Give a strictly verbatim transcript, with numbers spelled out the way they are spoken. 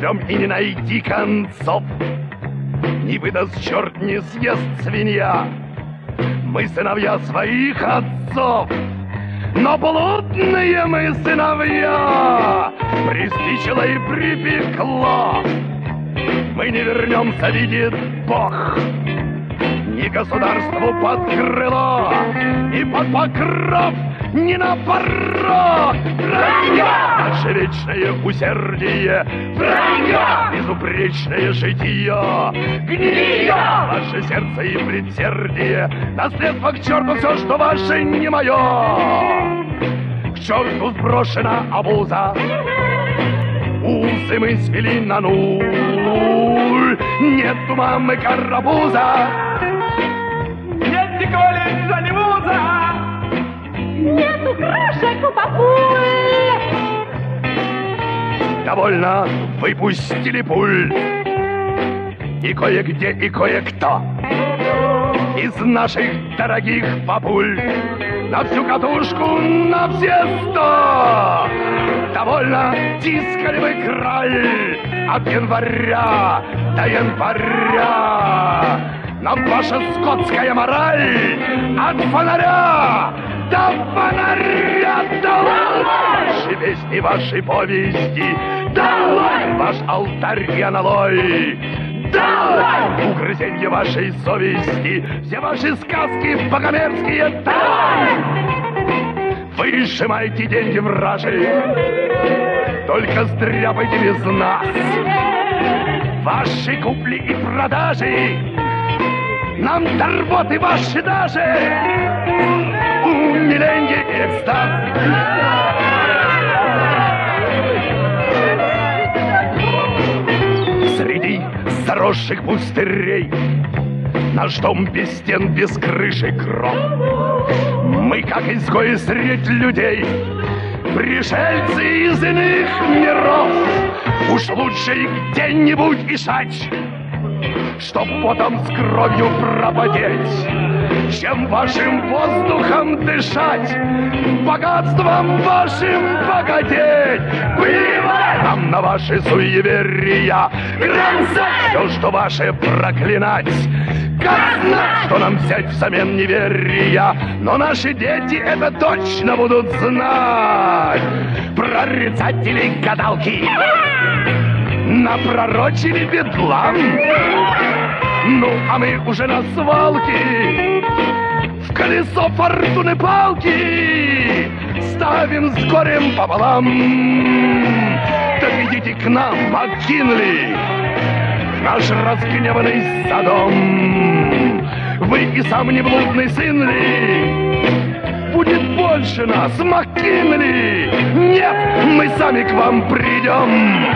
ждем и не найти концов. Не выдаст черт, не съест свинья. Мы сыновья своих отцов, но блудные мы сыновья. Приспичило и припекло, мы не вернемся, видит Бог. Ни государству под крыло, ни под покров, ни на порог. Вранье! Наше вечное усердие, вранье! Безупречное житие, гние! Ваше сердце и предсердие, наследство к черту все, что ваше, не мое. К черту сброшена обуза, усы мы свели на нуль. Нет у мамы карапуза, нет ни колледжа, ни вуза, нету крошек у папуль. Довольно выпустили пуль. И кое-где, и кое-кто из наших дорогих папуль на всю катушку, на все сто. Довольно тискали вы краль от января до января. Нам ваша скотская мораль от фонаря до фонаря. Долой ваши песни, ваши повести, долой ваш алтарь и аналой, долой угрызенье вашей совести, все ваши сказки богомерзкие, долой. Вы сжимаете деньги вражи, только стряпайте без нас. Ваши купли и продажи нам до рвоты ваши даже умиленье и экстаз. Среди заросших пустырей наш дом без стен, без крыши кров. Мы, как изгои средь людей, пришельцы из иных миров. Уж лучше их где-нибудь ишать, чтоб потом с кровью пропадеть, чем вашим воздухом дышать, богатством вашим богатеть. Плевать нам на ваши суеверия, грозать все, что ваше, проклинать. Как знать, что нам взять взамен неверия, но наши дети это точно будут знать. Прорицатели гадалки напророчили бедлам. Ну, а мы уже на свалке в колесо фортуны палки ставим с горем пополам. Так идите к нам, МакКинли, наш разгневанный Содом. Вы и сам не блудный сын ли? Будет больше нас, МакКинли. Нет, мы сами к вам придем.